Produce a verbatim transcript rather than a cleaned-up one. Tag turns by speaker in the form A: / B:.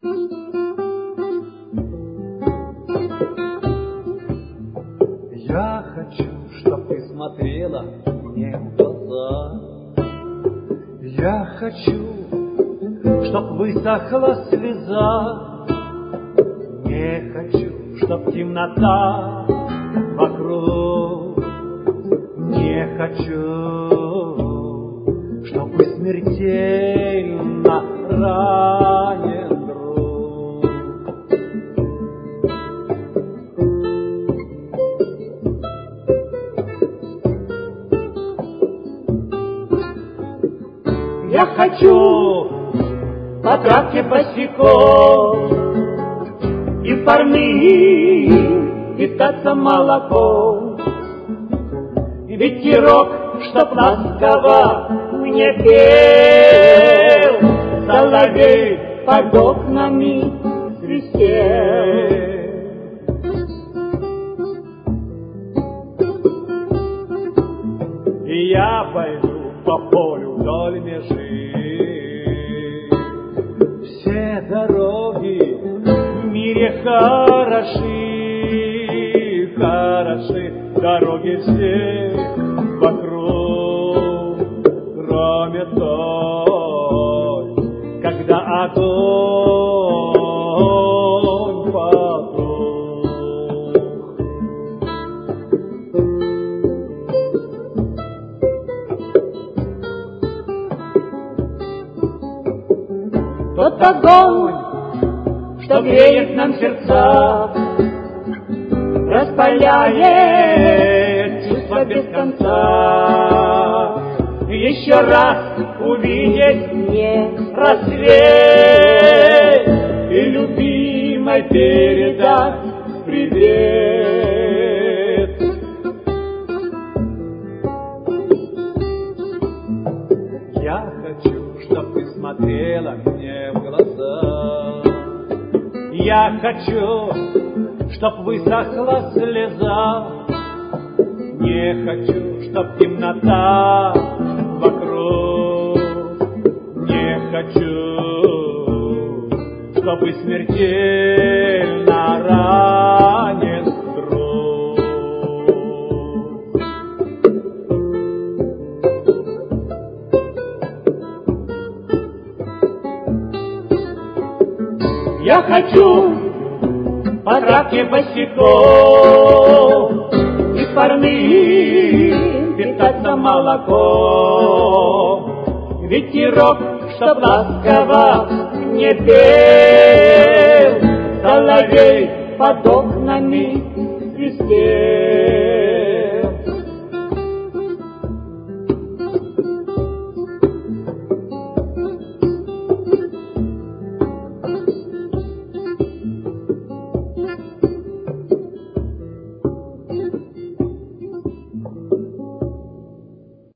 A: Я хочу, чтоб ты смотрела мне в глаза. Я хочу, чтоб высохла слеза. Не хочу, чтоб темнота вокруг. Не хочу, чтобы смертельно ранен друг. Я хочу по травке босиком и парным питаться молоком. Ветерок, чтоб ласково мне пел, соловей под окнами свистел. И я пойду по полю вдоль межи. Все дороги в мире хороши, хороши дороги все вокруг, кроме той, когда огонь потух. Тот огонь, что греет нам сердца, распаляет чувства без конца. Еще раз увидеть мне рассвет и любимой передать привет. Я хочу, чтоб ты смотрела мне в глаза. Я хочу, чтоб высохла слеза. Не хочу, чтоб темнота вокруг. Не хочу, чтобы смертельно ранен друг. Я хочу по травке босиком и парным питаться молоком. Ветерок, чтоб ласково мне пел, соловей под окнами свистел.